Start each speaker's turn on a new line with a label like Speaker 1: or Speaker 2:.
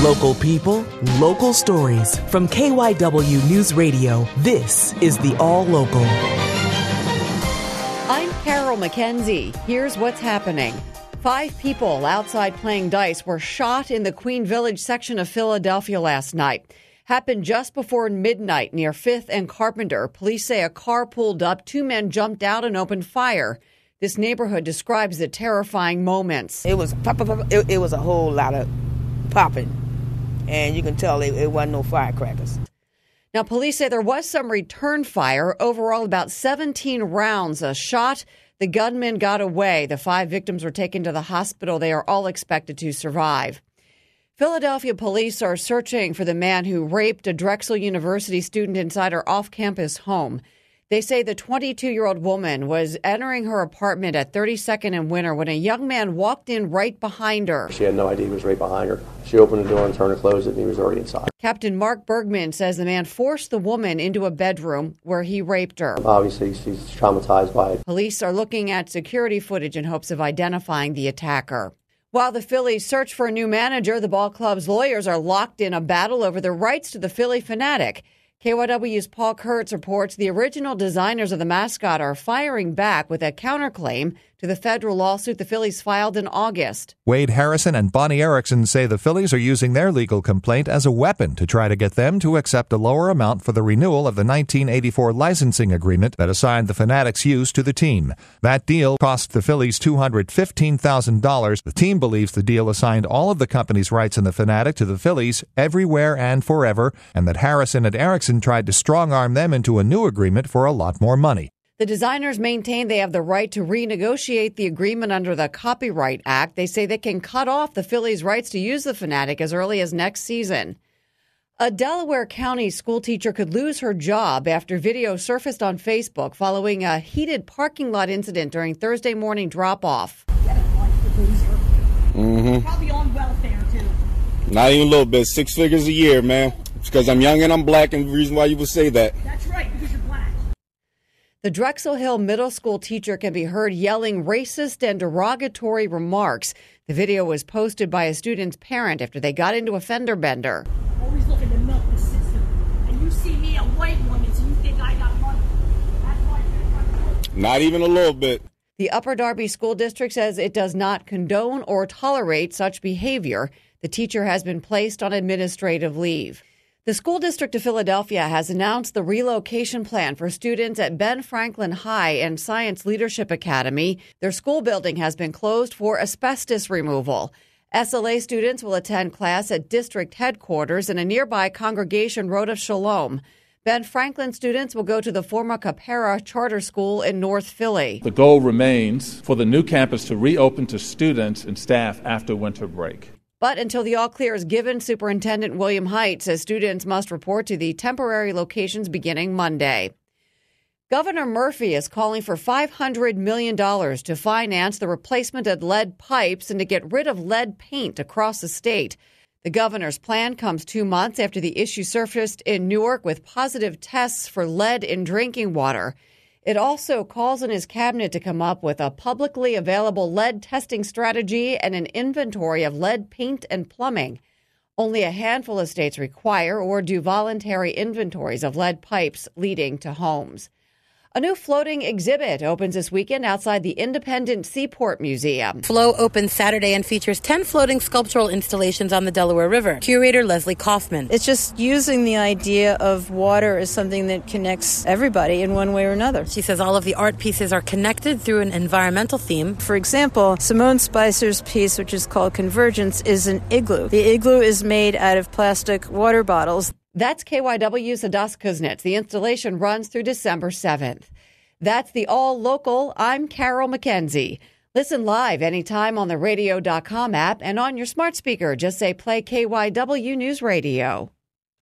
Speaker 1: Local people, local stories. From KYW News Radio, this is the All Local.
Speaker 2: I'm Carol McKenzie. Here's what's happening. 5 people outside playing dice were shot in the Queen Village section of Philadelphia last night. Happened just before midnight near 5th and Carpenter. Police say a car pulled up. 2 men jumped out and opened fire. This neighborhood describes the terrifying moments.
Speaker 3: It was pop, pop, pop. It was a whole lot of popping, and you can tell it wasn't no firecrackers.
Speaker 2: Now, police say there was some return fire. Overall, about 17 rounds shot. The gunman got away. The 5 victims were taken to the hospital. They are all expected to survive. Philadelphia police are searching for the man who raped a Drexel University student inside her off-campus home. They say the 22-year-old woman was entering her apartment at 32nd and Winter when a young man walked in right behind her.
Speaker 4: She had no idea he was right behind her. She opened the door and turned and closed it, and he was already inside.
Speaker 2: Captain Mark Bergman says the man forced the woman into a bedroom where he raped her.
Speaker 4: Obviously, she's traumatized by it.
Speaker 2: Police are looking at security footage in hopes of identifying the attacker. While the Phillies search for a new manager, the ball club's lawyers are locked in a battle over the rights to the Phillie Fanatic. KYW's Paul Kurtz reports the original designers of the mascot are firing back with a counterclaim to the federal lawsuit the Phillies filed in August.
Speaker 5: Wade Harrison and Bonnie Erickson say the Phillies are using their legal complaint as a weapon to try to get them to accept a lower amount for the renewal of the 1984 licensing agreement that assigned the Fanatics' use to the team. That deal cost the Phillies $215,000. The team believes the deal assigned all of the company's rights in the Fanatic to the Phillies everywhere and forever, and that Harrison and Erickson tried to strong-arm them into a new agreement for a lot more money.
Speaker 2: The designers maintain they have the right to renegotiate the agreement under the Copyright Act. They say they can cut off the Phillies' rights to use the Fanatic as early as next season. A Delaware County school teacher could lose her job after video surfaced on Facebook following a heated parking lot incident during Thursday morning drop-off.
Speaker 6: Probably on welfare, too. Not even a little bit. 6 figures a year, man. It's because I'm young and I'm black, and the reason why you would say that.
Speaker 7: That's right, because you're black.
Speaker 2: The Drexel Hill Middle School teacher can be heard yelling racist and derogatory remarks. The video was posted by a student's parent after they got into a fender bender.
Speaker 7: Always looking to milk the system. And you see me, a white woman, so you think I got money. That's why you're
Speaker 6: Not even a little bit.
Speaker 2: The Upper Darby School District says it does not condone or tolerate such behavior. The teacher has been placed on administrative leave. The School District of Philadelphia has announced the relocation plan for students at Ben Franklin High and Science Leadership Academy. Their school building has been closed for asbestos removal. SLA students will attend class at district headquarters in a nearby Congregation Road of Shalom. Ben Franklin students will go to the former Capera Charter School in North Philly.
Speaker 8: The goal remains for the new campus to reopen to students and staff after winter break.
Speaker 2: But until the all-clear is given, Superintendent William Hite says students must report to the temporary locations beginning Monday. Governor Murphy is calling for $500 million to finance the replacement of lead pipes and to get rid of lead paint across the state. The governor's plan comes 2 months after the issue surfaced in Newark with positive tests for lead in drinking water. It also calls on his cabinet to come up with a publicly available lead testing strategy and an inventory of lead paint and plumbing. Only a handful of states require or do voluntary inventories of lead pipes leading to homes. A new floating exhibit opens this weekend outside the Independent Seaport Museum.
Speaker 9: Flow opens Saturday and features 10 floating sculptural installations on the Delaware River. Curator Leslie Kaufman.
Speaker 10: It's just using the idea of water as something that connects everybody in one way or another.
Speaker 9: She says all of the art pieces are connected through an environmental theme.
Speaker 10: For example, Simone Spicer's piece, which is called Convergence, is an igloo. The igloo is made out of plastic water bottles.
Speaker 2: That's KYW's Adas Kuznets. The installation runs through December 7th. That's the All Local. I'm Carol McKenzie. Listen live anytime on the radio.com app and on your smart speaker. Just say play KYW News Radio.